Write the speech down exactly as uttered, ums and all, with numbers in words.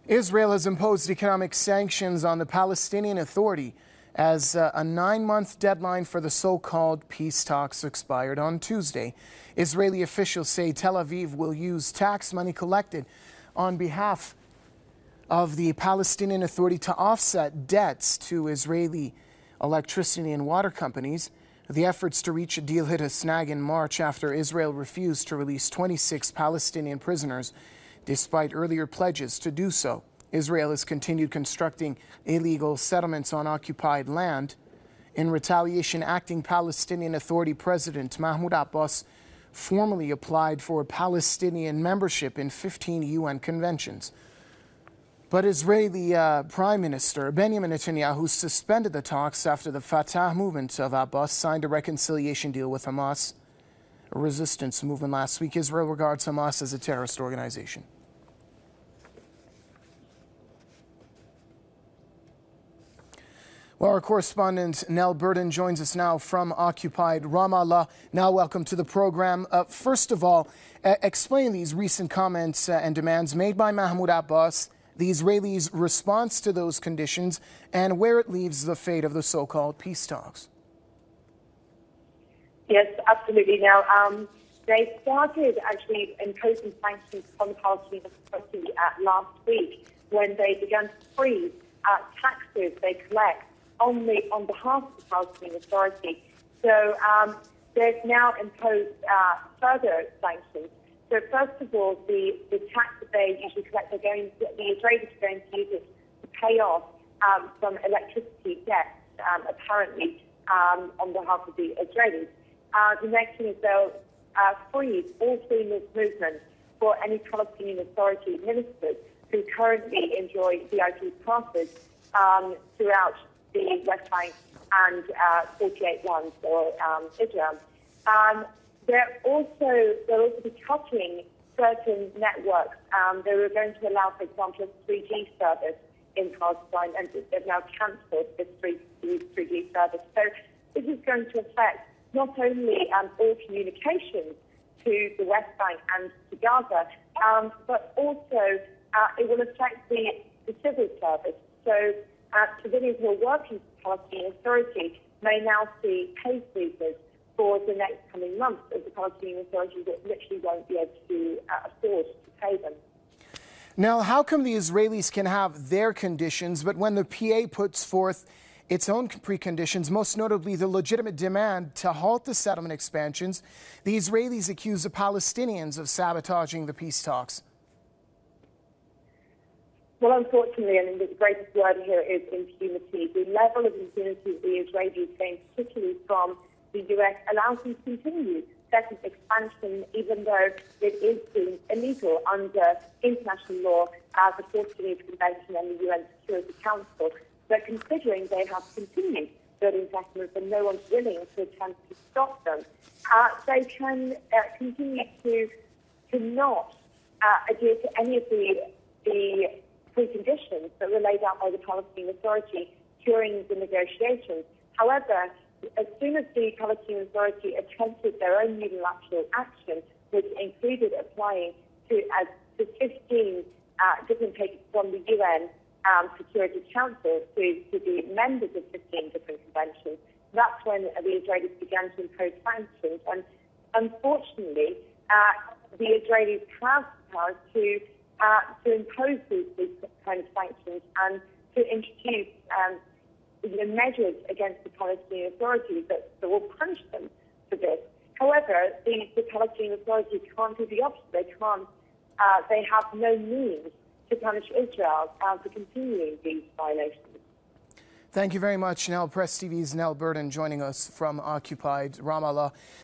Israel has imposed economic sanctions on the Palestinian Authority as uh, a nine-month deadline for the so-called peace talks expired on Tuesday. Israeli officials say Tel Aviv will use tax money collected on behalf of the Palestinian Authority to offset debts to Israeli electricity and water companies. The efforts to reach a deal hit a snag in March after Israel refused to release twenty-six Palestinian prisoners, despite earlier pledges to do so. Israel has continued constructing illegal settlements on occupied land. In retaliation, acting Palestinian Authority President Mahmoud Abbas formally applied for Palestinian membership in fifteen U N conventions. But Israeli uh, Prime Minister Benjamin Netanyahu suspended the talks after the Fatah movement of Abbas signed a reconciliation deal with Hamas, a resistance movement last week. Israel regards Hamas as a terrorist organization. Well, our correspondent Nell Burden joins us now from occupied Ramallah. Now, welcome to the program. Uh, first of all, uh, explain these recent comments uh, and demands made by Mahmoud Abbas, the Israelis' response to those conditions, and where it leaves the fate of the so-called peace talks. Yes, absolutely. Now, um, they started actually imposing sanctions on the Palestinian Authority uh, last week when they began to freeze uh, taxes they collect on, the, on behalf of the Palestinian Authority. So um, they've now imposed uh, further sanctions. So first of all, the, the tax that they usually collect, they're going to, the Israelis are going to use it to pay off um, some electricity debts, um, apparently, um, on behalf of the Israelis. Uh, the next thing is they'll uh, freeze all freedom of movement for any Palestinian Authority ministers who currently enjoy V I P passes um, throughout the West Bank and uh, forty-eight ones or um, Israel. Um, they're also they'll also be cutting certain networks. Um, they were going to allow, for example, a three G service in Palestine, and they've now cancelled this three G service. So this is going to affect not only um, all communications to the West Bank and to Gaza, um, but also uh, it will affect the, the civil service. So uh, civilians who are working for the Palestinian Authority may now see pay freezes for the next coming months, as the Palestinian Authority literally won't be able to uh, afford to pay them. Now, how come the Israelis can have their conditions, but when the P A puts forth its own preconditions, most notably the legitimate demand to halt the settlement expansions, the Israelis accuse the Palestinians of sabotaging the peace talks? Well, unfortunately, I mean, the greatest word here is impunity. The level of impunity the Israelis gain, particularly from the U S, allows them to continue settlement expansion, even though it is deemed illegal under international law, uh, the Fourth Geneva Convention and the U N Security Council. But considering they have continued building settlements and no one's willing to attempt to stop them, uh, they can uh, continue to to not uh, adhere to any of the the preconditions that were laid out by the Palestinian Authority during the negotiations. However, as soon as the Palestinian Authority attempted their own unilateral action, which included applying to as to fifteen uh, different papers from the U N Um, Security Council to, to be members of fifteen different conventions, that's when uh, the Israelis began to impose sanctions. And unfortunately, uh, the Israelis have the power to, uh, to impose these, these kind of sanctions and to introduce um, you know, measures against the Palestinian Authority that, that will punish them for this. However, the, the Palestinian Authority can't do the opposite. They can't, uh, they have no means to punish Israel uh, for continuing these violations. Thank you very much, Nell. Press T V's Nell Burden joining us from occupied Ramallah.